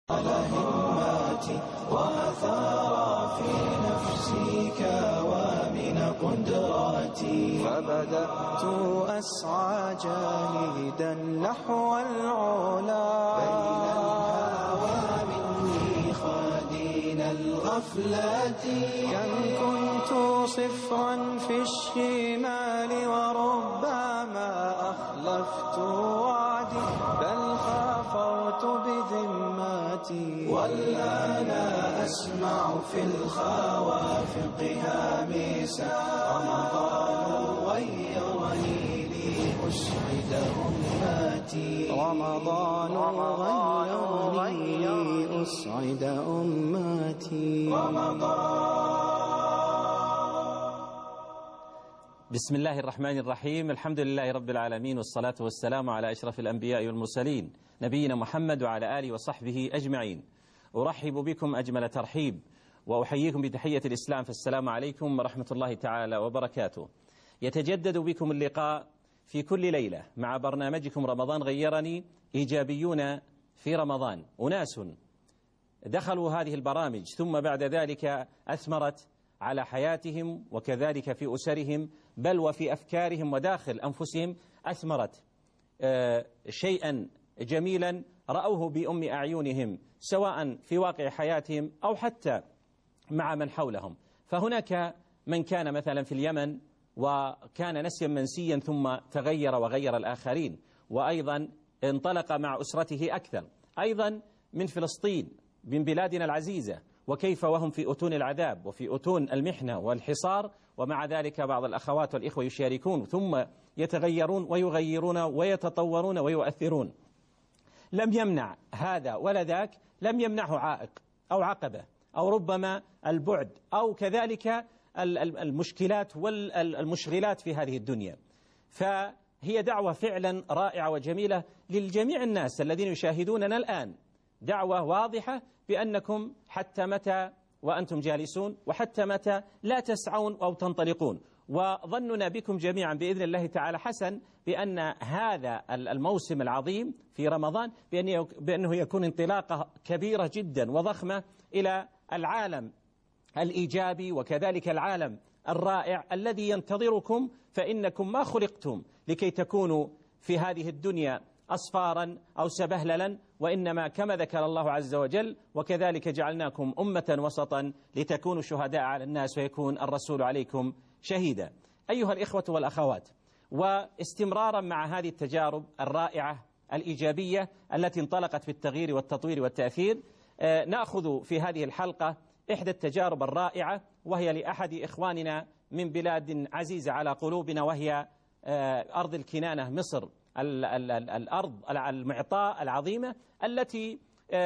هماتي وأثار في نفسي كوامن قدراتي، فبدأت أسعى جاهدا نحو العلا بين الهوى مني خادين الغفلات. كم كنت صفرا في الشمال وربما أخلفت وعدي، بل خافرت بذماتي والآن أسمع في الخوافق هامسا. رمضان غيرني لأسعد أمتي، رمضان غيرني لأسعد أمتي. بسم الله الرحمن الرحيم. الحمد لله رب العالمين، والصلاة والسلام على أشرف الأنبياء والمرسلين نبينا محمد وعلى آله وصحبه أجمعين. أرحب بكم أجمل ترحيب وأحييكم بتحية الإسلام، فالسلام عليكم ورحمة الله تعالى وبركاته. يتجدد بكم اللقاء في كل ليلة مع برنامجكم رمضان غيرني. إيجابيون في رمضان، أناس دخلوا هذه البرامج ثم بعد ذلك أثمرت على حياتهم وكذلك في أسرهم، بل وفي أفكارهم وداخل أنفسهم أثمرت شيئا جميلا رأوه بأم أعينهم، سواء في واقع حياتهم أو حتى مع من حولهم. فهناك من كان مثلا في اليمن وكان نسيا منسيا ثم تغير وغير الآخرين، وأيضا انطلق مع أسرته أكثر، أيضا من فلسطين من بلادنا العزيزة، وكيف وهم في أتون العذاب وفي أتون المحنة والحصار، ومع ذلك بعض الأخوات والإخوة يشاركون ثم يتغيرون ويغيرون ويتطورون ويؤثرون. لم يمنع هذا ولا ذاك، لم يمنعه عائق أو عقبة أو ربما البعد أو كذلك المشكلات والمشغلات في هذه الدنيا. فهي دعوة فعلا رائعة وجميلة للجميع الناس الذين يشاهدوننا الآن، دعوة واضحة بأنكم حتى متى وأنتم جالسون وحتى متى لا تسعون أو تنطلقون. وظننا بكم جميعا بإذن الله تعالى حسن بأن هذا الموسم العظيم في رمضان بأنه يكون انطلاقة كبيرة جدا وضخمة إلى العالم الإيجابي وكذلك العالم الرائع الذي ينتظركم، فإنكم ما خلقتم لكي تكونوا في هذه الدنيا أصفارا أو سبهللا، وإنما كما ذكر الله عز وجل: وكذلك جعلناكم أمة وسطا لتكونوا شهداء على الناس ويكون الرسول عليكم شهيدا. أيها الإخوة والأخوات، واستمرارا مع هذه التجارب الرائعة الإيجابية التي انطلقت في التغيير والتطوير والتأثير، نأخذ في هذه الحلقة إحدى التجارب الرائعة، وهي لأحد إخواننا من بلاد عزيزة على قلوبنا، وهي أرض الكنانة، مصر، الأرض المعطاء العظيمة التي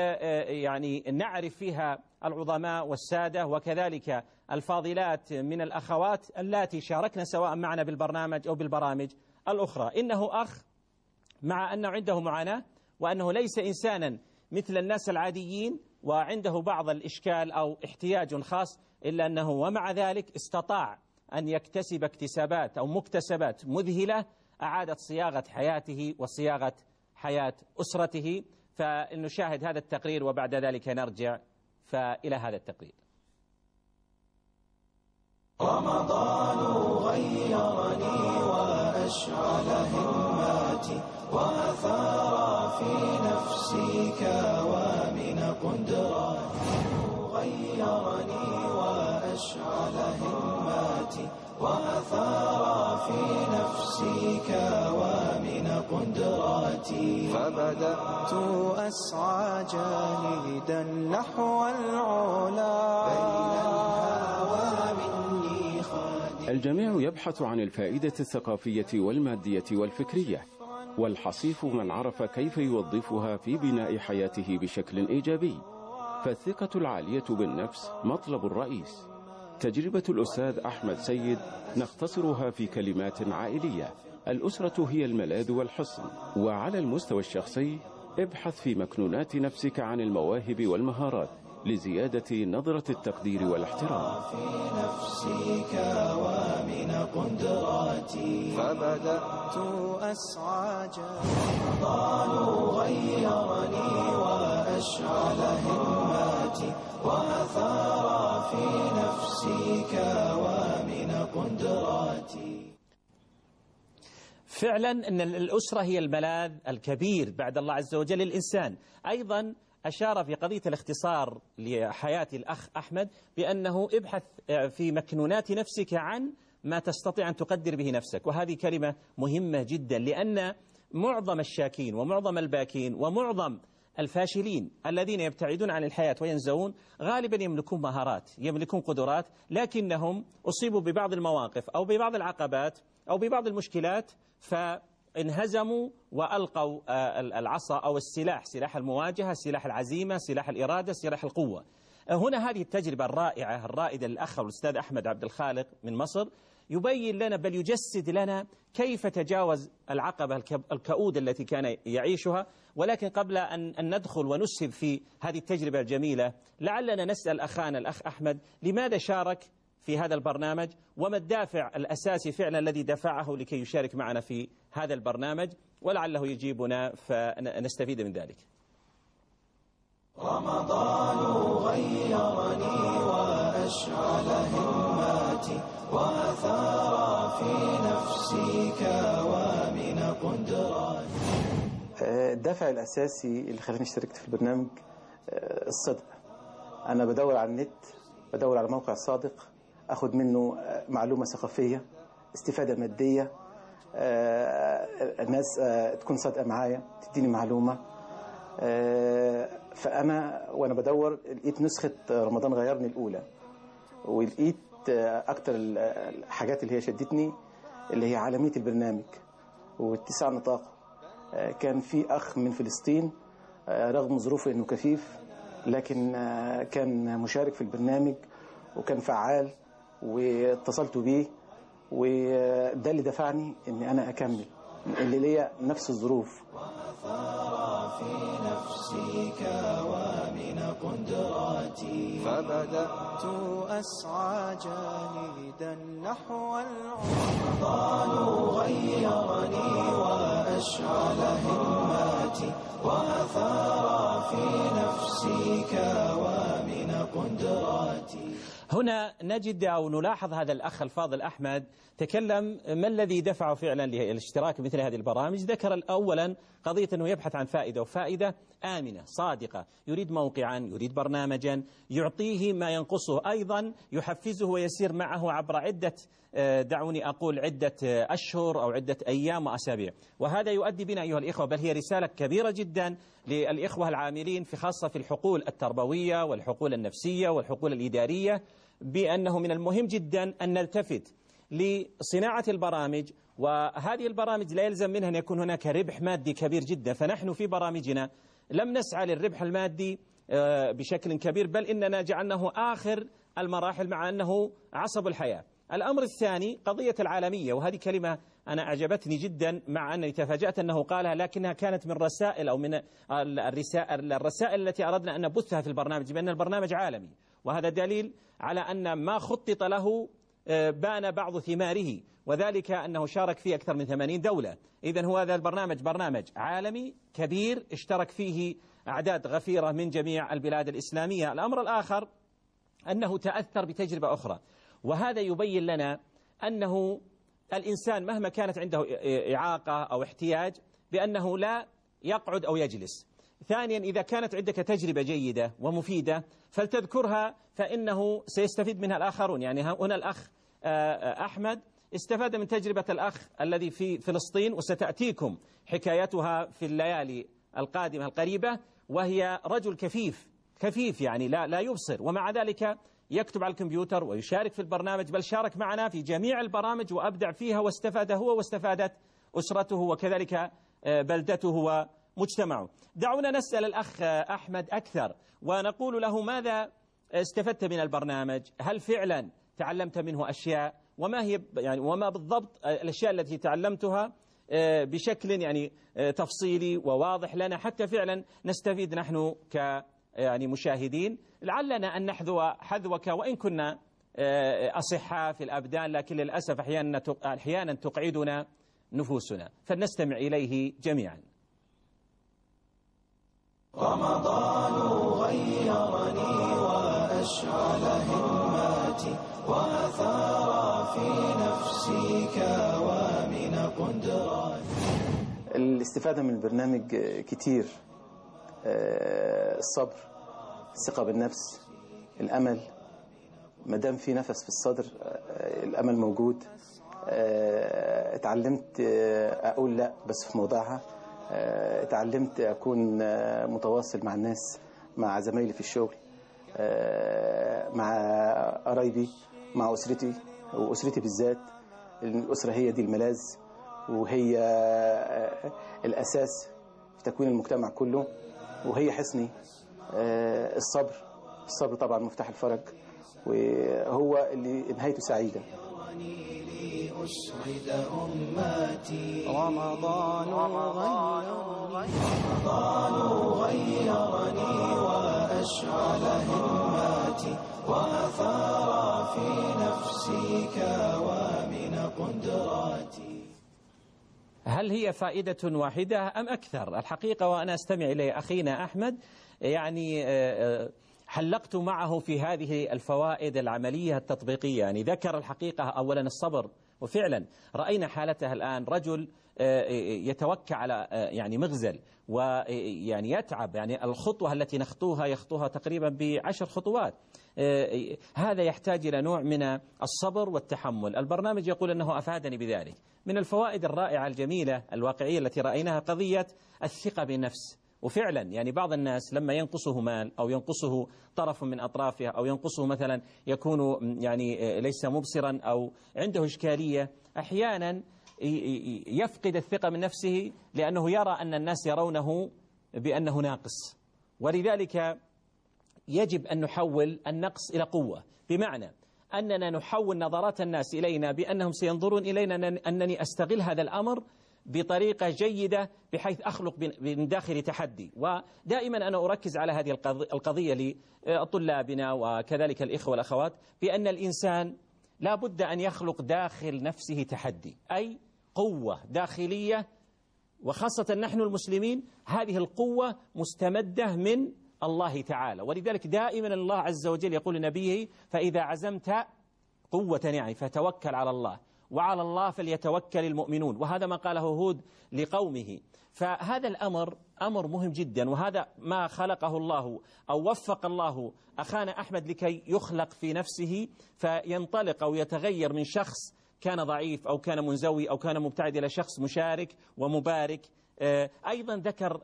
يعني نعرف فيها العظماء والسادة وكذلك الفاضلات من الأخوات اللاتي شاركنا سواء معنا بالبرنامج أو بالبرامج الأخرى. إنه أخ مع أنه عنده معاناة وأنه ليس إنسانا مثل الناس العاديين وعنده بعض الإشكال أو احتياج خاص، إلا أنه ومع ذلك استطاع أن يكتسب اكتسابات أو مكتسبات مذهلة أعادت صياغة حياته وصياغة حياة أسرته. فنشاهد هذا التقرير وبعد ذلك نرجع فإلى هذا التقرير. رمضان غيرني وأشعل هماتي وأثار في نفسي كوامن قدراتي، غيرني وأشعل هماتي وأثار في نفسي كوامن قدراتي، فبدأت أسعى جاهدا نحو العلا بين الهوى مني خادم. الجميع يبحث عن الفائدة الثقافية والمادية والفكرية، والحصيف من عرف كيف يوظفها في بناء حياته بشكل إيجابي. فالثقة العالية بالنفس مطلب الرئيس. تجربة الأستاذ أحمد سيد نختصرها في كلمات عائلية: الأسرة هي الملاذ والحصن. وعلى المستوى الشخصي ابحث في مكنونات نفسك عن المواهب والمهارات لزيادة نظرة التقدير والاحترام. في نفسي كوامن قدراتي، فبدأت أسعى رمضان غيرني وأشعل هماتي وأثار في نفسي كوامن قدراتي. فعلا أن الأسرة هي الملاذ الكبير بعد الله عز وجل للإنسان. أيضا أشار في قضية الاختصار لحياة الأخ أحمد بأنه ابحث في مكنونات نفسك عن ما تستطيع أن تقدر به نفسك، وهذه كلمة مهمة جدا، لأن معظم الشاكين ومعظم الباكين ومعظم الفاشلين الذين يبتعدون عن الحياة وينزوون غالبا يملكون مهارات، يملكون قدرات، لكنهم أصيبوا ببعض المواقف أو ببعض العقبات أو ببعض المشكلات فانهزموا وألقوا العصا أو السلاح، سلاح المواجهة، سلاح العزيمة، سلاح الإرادة، سلاح القوة. هنا هذه التجربة الرائعة الرائدة للأخ والأستاذ أحمد عبد الخالق من مصر يبين لنا بل يجسد لنا كيف تجاوز العقبة الكؤودة التي كان يعيشها. ولكن قبل أن ندخل ونسهب في هذه التجربة الجميلة لعلنا نسأل أخانا الأخ أحمد لماذا شارك في هذا البرنامج، وما الدافع الأساسي فعلا الذي دفعه لكي يشارك معنا في هذا البرنامج، ولعله يجيبنا فنستفيد من ذلك. رمضان غيرني وأشعل هماتي وأثار في نفسي كوامن قدراتي. الدافع الأساسي اللي خلاني اشتركت في البرنامج الصدق. أنا بدور على النت، بدور على موقع صادق أخذ منه معلومة ثقافية، استفادة مادية، الناس تكون صادقة معايا تديني معلومة. فأنا وأنا بدور لقيت نسخة رمضان غيرني الأولى، ولقيت أكتر الحاجات اللي هي شدتني اللي هي عالمية البرنامج واتساع نطاقه. كان في أخ من فلسطين رغم ظروفه أنه كفيف لكن كان مشارك في البرنامج وكان فعال، واتصلت بيه وده اللي دفعني أن أنا أكمل، اللي ليا نفس الظروف. وأثار في نفسي كوامن قدراتي فبدأت أسعى جاهدا نحو رمضان غيرني وأشعل هماتي وأثار في نفسي كوامن قدراتي. هنا نجد أو نلاحظ هذا الأخ الفاضل أحمد تكلم ما الذي دفعه فعلا للاشتراك مثل هذه البرامج. ذكر أولا قضية أنه يبحث عن فائدة، وفائدة آمنة صادقة، يريد موقعا، يريد برنامجا يعطيه ما ينقصه، أيضا يحفزه ويسير معه عبر عدة دعوني أقول عدة أشهر أو عدة أيام وأسابيع. وهذا يؤدي بنا أيها الإخوة، بل هي رسالة كبيرة جدا للإخوة العاملين في خاصة في الحقول التربوية والحقول النفسية والحقول الإدارية، بأنه من المهم جدا أن نلتفت لصناعة البرامج. وهذه البرامج لا يلزم منها أن يكون هناك ربح مادي كبير جدا، فنحن في برامجنا لم نسعى للربح المادي بشكل كبير، بل إننا جعلناه آخر المراحل مع أنه عصب الحياة. الأمر الثاني قضية العالمية، وهذه كلمة أنا أعجبتني جدا مع أنني تفاجأت أنه قالها، لكنها كانت من رسائل أو من الرسائل التي أردنا أن نبثها في البرنامج، بأن البرنامج عالمي، وهذا دليل على أن ما خطط له بان بعض ثماره، وذلك أنه شارك فيه أكثر من 80 دولة. إذن هو هذا البرنامج برنامج عالمي كبير اشترك فيه أعداد غفيرة من جميع البلاد الإسلامية. الأمر الآخر أنه تأثر بتجربة أخرى، وهذا يبين لنا أنه الإنسان مهما كانت عنده إعاقة أو احتياج بأنه لا يقعد أو يجلس. ثانيا إذا كانت عندك تجربة جيدة ومفيدة فلتذكرها، فإنه سيستفيد منها الآخرون. يعني هنا الأخ أحمد استفاد من تجربة الأخ الذي في فلسطين، وستأتيكم حكايتها في الليالي القادمة القريبة، وهي رجل كفيف يعني لا يبصر، ومع ذلك يكتب على الكمبيوتر ويشارك في البرنامج، بل شارك معنا في جميع البرامج وأبدع فيها، واستفاد هو واستفادت أسرته وكذلك بلدته ومجتمعه. دعونا نسأل الأخ أحمد أكثر ونقول له ماذا استفدت من البرنامج؟ هل فعلا تعلمت منه أشياء؟ وما هي يعني وما بالضبط الأشياء التي تعلمتها بشكل يعني تفصيلي وواضح لنا، حتى فعلا نستفيد نحن يعني مشاهدين. لعلنا أن نحذو حذوك وإن كنا أصحاء في الأبدان، لكن للأسف أحيانا تقعدنا نفوسنا، فلنستمع إليه جميعا. رمضان غيرني وأشعل هماتي وأثار في نفسي كوامن قدراتي. الاستفادة من البرنامج كتير. الصبر، الثقة بالنفس، الأمل. مادام في نفس في الصدر الأمل موجود. اتعلمت أقول لا بس في موضعها. اتعلمت أكون متواصل مع الناس، مع زمايلي في الشغل، مع قرايبي، مع أسرتي، وأسرتي بالذات. الأسرة هي دي الملاذ وهي الأساس في تكوين المجتمع كله، وهي حصني. الصبر طبعا مفتاح الفرج، وهو اللي نهايته سعيدة. رمضان غيرني وأشعل هماتي وأثار في نفسي كوامن قدراتي. هل هي فائدة واحدة أم أكثر؟ الحقيقة وأنا أستمع إلى أخينا أحمد يعني حلقت معه في هذه الفوائد العملية التطبيقية. يعني ذكر الحقيقة أولا الصبر، وفعلا رأينا حالته الآن، رجل يتوكى على يعني مغزل ويعني يتعب، يعني الخطوة التي يخطوها تقريبا ب10 خطوات. هذا يحتاج إلى نوع من الصبر والتحمل. البرنامج يقول أنه أفادني بذلك. من الفوائد الرائعة الجميلة الواقعية التي رأيناها قضية الثقة بالنفس. وفعلا يعني بعض الناس لما ينقصه مال أو ينقصه طرف من أطرافه أو ينقصه مثلا يكون يعني ليس مبصرا أو عنده إشكالية، أحيانا يفقد الثقة من نفسه لأنه يرى أن الناس يرونه بأنه ناقص. ولذلك يجب أن نحول النقص إلى قوة، بمعنى أننا نحول نظرات الناس إلينا بأنهم سينظرون إلينا أنني أستغل هذا الأمر بطريقة جيدة بحيث أخلق من داخل تحدي. ودائما أنا أركز على هذه القضية لطلابنا وكذلك الإخوة والأخوات، بأن الإنسان لا بد أن يخلق داخل نفسه تحدي، أي قوة داخلية، وخاصة نحن المسلمين هذه القوة مستمدة من الله تعالى. ولذلك دائما الله عز وجل يقول لنبيه: فإذا عزمت قوة يعني فتوكل على الله، وعلى الله فليتوكل المؤمنون. وهذا ما قاله هود لقومه. فهذا الأمر أمر مهم جدا، وهذا ما خلقه الله أو وفق الله أخانا أحمد لكي يخلق في نفسه فينطلق أو يتغير من شخص كان ضعيف أو كان منزوي أو كان مبتعد إلى شخص مشارك ومبارك. أيضا ذكر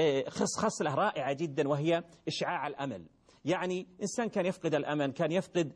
خصلة رائعة جدا وهي إشعاع الأمل. يعني إنسان كان يفقد الأمل، كان يفقد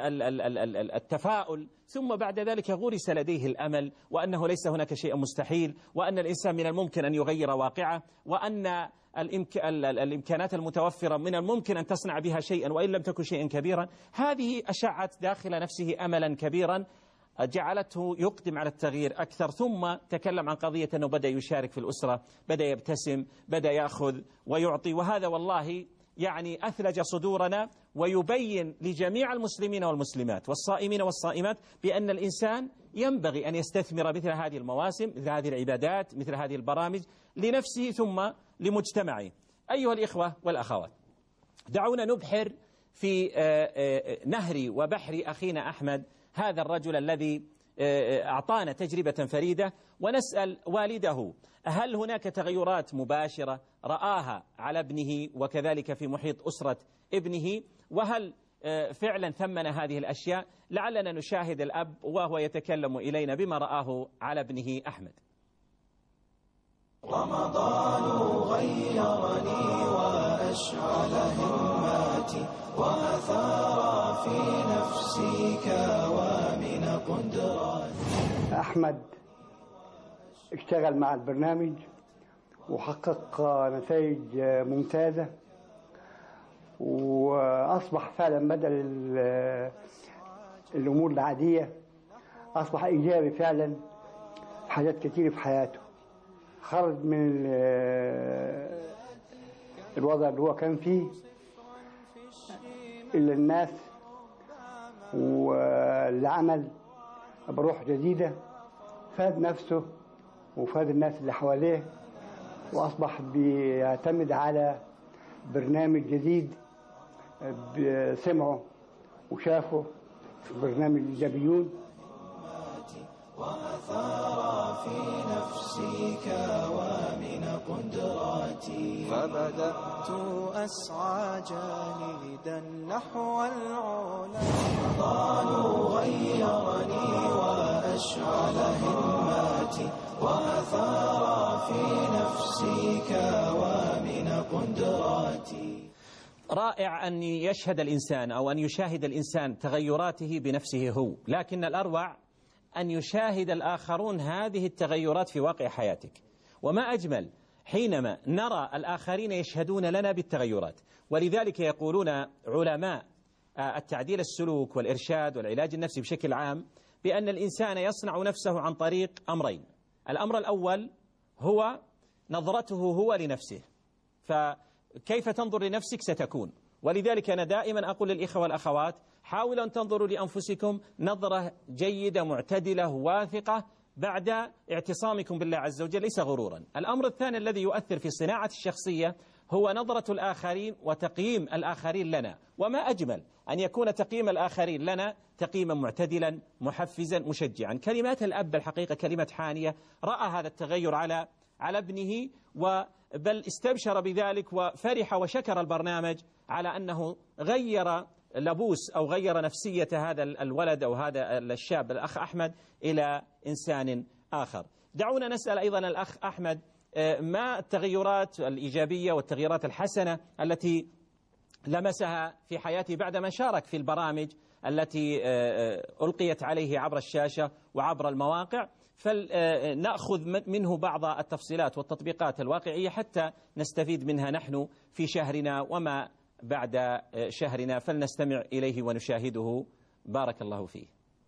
التفاؤل، ثم بعد ذلك غرس لديه الأمل، وأنه ليس هناك شيء مستحيل، وأن الإنسان من الممكن أن يغير واقعه، وأن الإمكانات المتوفرة من الممكن أن تصنع بها شيئا وإن لم تكن شيئا كبيرا. هذه أشعت داخل نفسه أملا كبيرا جعلته يقدم على التغيير أكثر. ثم تكلم عن قضية أنه بدأ يشارك في الأسرة، بدأ يبتسم، بدأ يأخذ ويعطي. وهذا والله يعني أثلج صدورنا، ويبين لجميع المسلمين والمسلمات والصائمين والصائمات بأن الإنسان ينبغي أن يستثمر مثل هذه المواسم، مثل هذه العبادات، مثل هذه البرامج لنفسه ثم لمجتمعه. أيها الإخوة والأخوات، دعونا نبحر في نهر وبحر أخينا أحمد، هذا الرجل الذي أعطانا تجربة فريدة، ونسأل والده: هل هناك تغيرات مباشرة رآها على ابنه وكذلك في محيط أسرة ابنه؟ وهل فعلا ثمن هذه الأشياء؟ لعلنا نشاهد الأب وهو يتكلم إلينا بما رآه على ابنه أحمد. رمضان غيرني وأشعل هماتي وأثار في نفسي كوامن قدراتي. أحمد اشتغل مع البرنامج وحقق نتائج ممتازة، وأصبح فعلا بدل الأمور العادية أصبح إيجابي فعلا في حاجات كتير في حياته. خرج من الوضع اللي هو كان فيه إلى الناس، والعمل بروح جديدة، فاد نفسه وفاد الناس اللي حواليه، وأصبح بيعتمد على برنامج جديد سمعه وشافه في برنامج الإيجابيون. وأثار في نفسي كوامن قدراتي، فبدأت أسعى جاهدا نحو العلا. رمضان غيرني وأشعل هماتي، وأثار في نفسي كوامن قدراتي. رائع أن يشهد الإنسان أو أن يشاهد الإنسان تغيراته بنفسه هو، لكن الأروع أن يشاهد الآخرون هذه التغيرات في واقع حياتك. وما أجمل حينما نرى الآخرين يشهدون لنا بالتغيرات. ولذلك يقولون علماء التعديل السلوك والإرشاد والعلاج النفسي بشكل عام بأن الإنسان يصنع نفسه عن طريق أمرين. الأمر الأول هو نظرته هو لنفسه، فكيف تنظر لنفسك ستكون. ولذلك أنا دائما أقول للإخوة والأخوات حاولوا أن تنظروا لأنفسكم نظرة جيدة معتدلة واثقة بعد اعتصامكم بالله عز وجل، ليس غرورا. الأمر الثاني الذي يؤثر في صناعة الشخصية هو نظرة الآخرين وتقييم الآخرين لنا. وما أجمل أن يكون تقييم الآخرين لنا تقييما معتدلا محفزا مشجعا. كلمات الأب الحقيقة كلمة حانية، رأى هذا التغير على ابنه بل استبشر بذلك وفرح وشكر البرنامج على أنه غير لبوس أو غير نفسية هذا الولد أو هذا الشاب الأخ أحمد إلى إنسان آخر. دعونا نسأل أيضا الأخ أحمد ما التغيرات الإيجابية والتغييرات الحسنة التي لمسها في حياته بعدما شارك في البرامج التي ألقيت عليه عبر الشاشة وعبر المواقع، فلنأخذ منه بعض التفصيلات والتطبيقات الواقعية حتى نستفيد منها نحن في شهرنا وما بعد شهرنا، فلنستمع إليه ونشاهده. بارك الله فيه.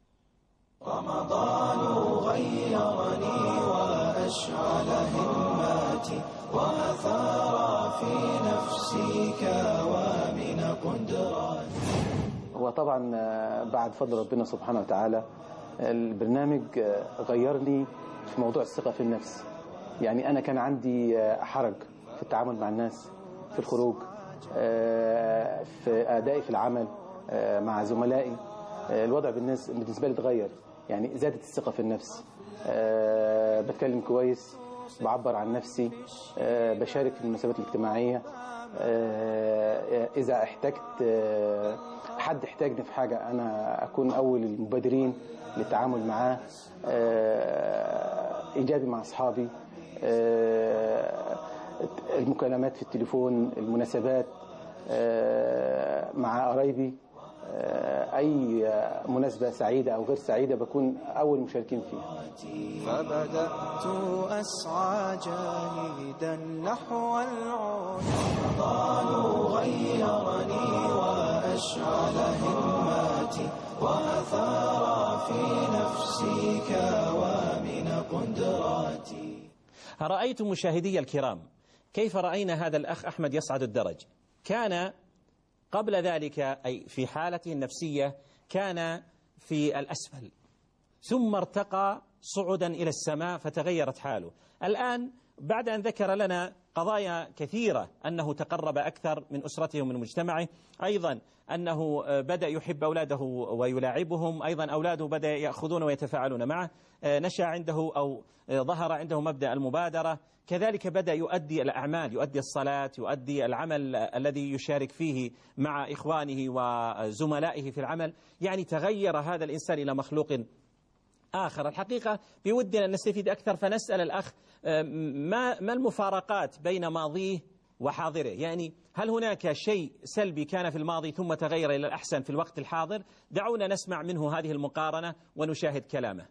رمضان غيرني وأشعل هماتي، وأثار في نفسي كوامن قدراتي. هو طبعا بعد فضل ربنا سبحانه وتعالى البرنامج غيرني في موضوع الثقة في النفس. يعني أنا كان عندي حرج في التعامل مع الناس، في الخروج، في أدائي في العمل مع زملائي. الوضع بالنسبة لي اتغير، يعني زادت الثقة في النفس. بتكلم كويس، بعبر عن نفسي، بشارك في المناسبات الاجتماعية. إذا احتجت حد احتاجني في حاجة أنا أكون أول المبادرين للتعامل معاه. إيجابي مع أصحابي، المكالمات في التليفون، المناسبات مع قرايبي، أي مناسبة سعيدة أو غير سعيدة بكون أول مشاركين فيها. فبدأت أسعى جاهدا نحو العلا. رمضان غيرني وأشعل هماتي، وأثار في نفسي كوامن قدراتي. رأيت مشاهدي الكرام كيف رأينا هذا الأخ أحمد يصعد الدرج. كان قبل ذلك أي في حالته النفسية كان في الأسفل، ثم ارتقى صعودا إلى السماء فتغيرت حاله. الآن بعد أن ذكر لنا قضايا كثيرة، أنه تقرب أكثر من أسرته ومن مجتمعه، أيضا أنه بدأ يحب أولاده ويلاعبهم، أيضا أولاده بدأ يأخذون ويتفاعلون معه، نشأ عنده أو ظهر عنده مبدأ المبادرة، كذلك بدأ يؤدي الأعمال، يؤدي الصلاة، يؤدي العمل الذي يشارك فيه مع إخوانه وزملائه في العمل. يعني تغير هذا الإنسان إلى مخلوق آخر. الحقيقة بودنا أن نستفيد أكثر، فنسأل الأخ ما المفارقات بين ماضيه وحاضره؟ يعني هل هناك شيء سلبي كان في الماضي ثم تغير إلى الأحسن في الوقت الحاضر؟ دعونا نسمع منه هذه المقارنة ونشاهد كلامه.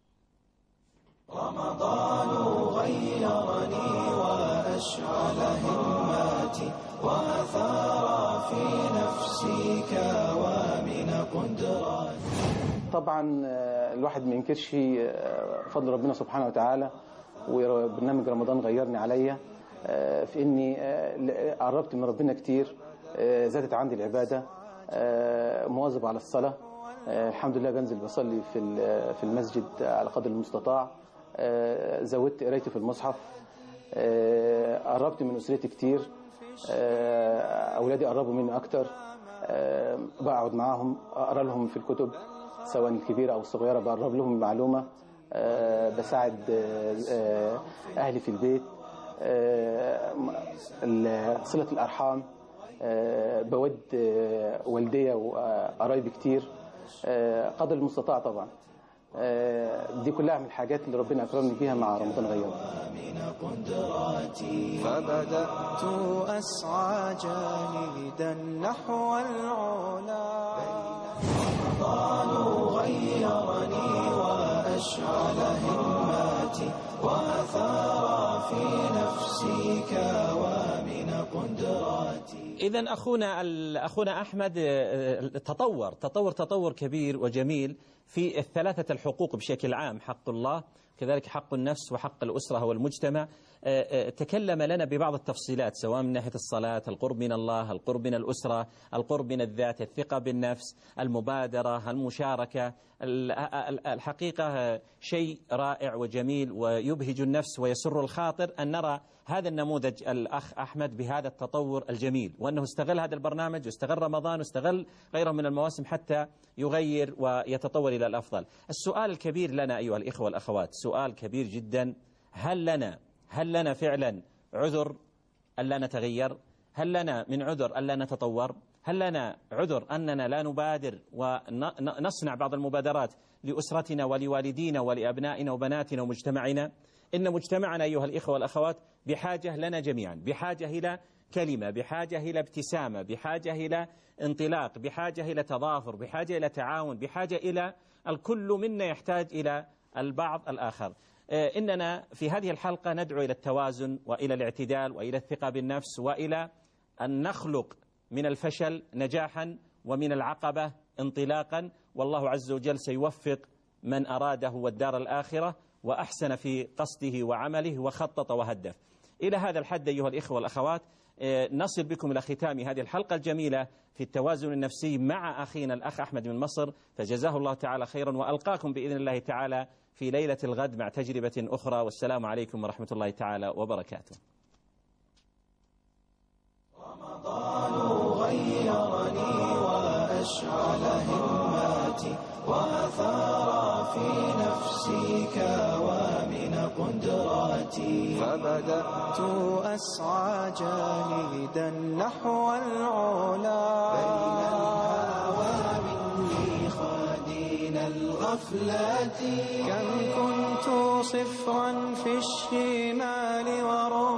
رمضان غيرني وأشعل هماتي، وأثار في نفسي كوامن قدراتي. طبعا الواحد ما ينكرش فضل ربنا سبحانه وتعالى، وبرنامج رمضان غيرني عليا في اني قربت من ربنا كتير، زادت عندي العبادة، مواظب على الصلاة. الحمد لله بنزل بصلي في المسجد على قدر المستطاع، زودت قرايتي في المصحف، قربت من أسرتي كتير، أولادي قربوا مني أكتر، بقعد معاهم أقرأ لهم في الكتب سواء الكبيرة أو الصغيرة، بقرب لهم معلومة، بساعد أهلي في البيت، صلة الأرحام، بود والدية وقرايبي كتير قدر المستطاع طبعا. دي كلها من الحاجات اللي ربنا أكرمني بيها مع رمضان غياب. فبدأت أسعى جاهدا نحو العلا، رمضان غيرني وأشعل همتي وأثار في نفسي كوامن قدراتي. إذن أخونا أحمد تطور كبير وجميل في الثلاثة الحقوق بشكل عام، حق الله كذلك حق النفس وحق الأسرة والمجتمع. تكلم لنا ببعض التفصيلات سواء من ناحية الصلاة، القرب من الله، القرب من الأسرة، القرب من الذات، الثقة بالنفس، المبادرة، المشاركة. الحقيقة شيء رائع وجميل ويبهج النفس ويسر الخاطر أن نرى هذا النموذج الأخ أحمد بهذا التطور الجميل، وأنه استغل هذا البرنامج واستغل رمضان واستغل غيره من المواسم حتى يغير ويتطور إلى الأفضل. السؤال الكبير لنا أيها الإخوة والأخوات، سؤال كبير جدا، هل لنا فعلا عذر ألا نتغير؟ هل لنا من عذر ألا نتطور؟ هل لنا عذر أننا لا نبادر ونصنع بعض المبادرات لأسرتنا ولوالدينا ولأبنائنا وبناتنا ومجتمعنا؟ إن مجتمعنا أيها الإخوة والأخوات بحاجة لنا جميعا، بحاجة إلى كلمة، بحاجة إلى ابتسامة، بحاجة إلى انطلاق، بحاجة إلى تضافر، بحاجة إلى تعاون، بحاجة إلى الكل منا يحتاج إلى البعض الآخر. إننا في هذه الحلقة ندعو إلى التوازن وإلى الاعتدال وإلى الثقة بالنفس وإلى أن نخلق من الفشل نجاحا ومن العقبة انطلاقا، والله عز وجل سيوفق من أراده والدار الآخرة وأحسن في قصده وعمله وخطط وهدف. إلى هذا الحد أيها الإخوة والأخوات نصل بكم إلى ختام هذه الحلقة الجميلة في التوازن النفسي مع أخينا الأخ أحمد من مصر، فجزاه الله تعالى خيرا، وألقاكم بإذن الله تعالى في ليلة الغد مع تجربة أخرى، والسلام عليكم ورحمة الله تعالى وبركاته. رمضان غيرني وأشعل همتي وأثار في نفسي كوامن قدراتي، فبدأت أسعى جاهدا نحو العلا، بين الهوى مني خادين الغفلات، كم كنت صفرا في الشمال ورا